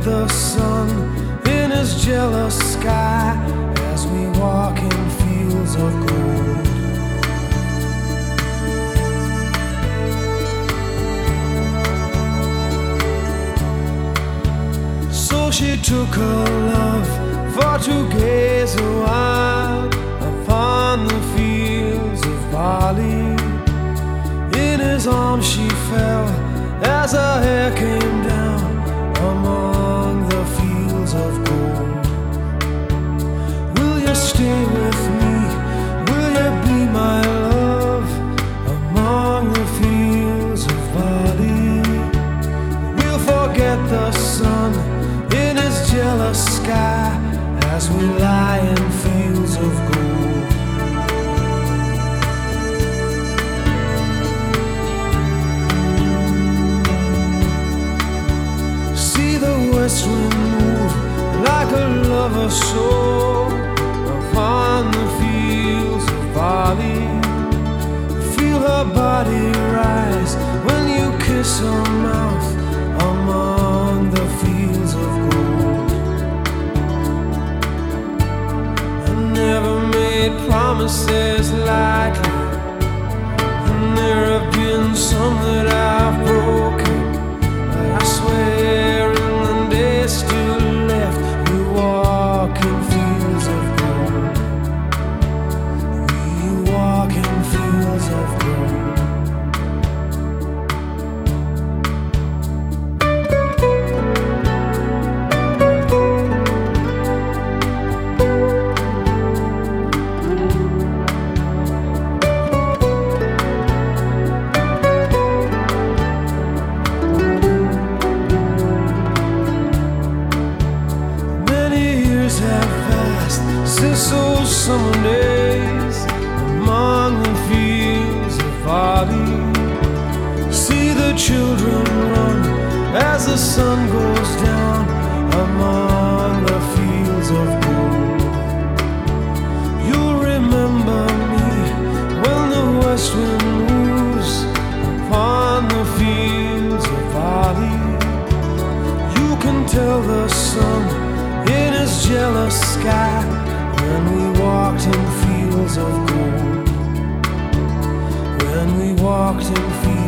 the sun in his jealous sky as we walk in fields of gold. So she took her love for to gaze a while upon the fields of barley. In his arms she fell as her hair came down among the fields of gold. Will you stay with me? Will you be my love among the fields of barley? We'll forget the sun in his jealous sky as we lie in fields of gold. See the west wind move like a lover's soul upon the fields of barley. Feel her body rise when you kiss her mouth among the fields of gold. I never made promises lightly, and there have been some that I've broken, but I swear in the days still left we walk in fields of gold. We walk in fields of gold. Have passed since those summer days among the fields of barley. See the children run as the sun goes down among the fields of gold. You'll remember me when the west wind moves upon the fields of barley. You can tell the sun in his jealous sky when we walked in fields of gold. When we walked in fields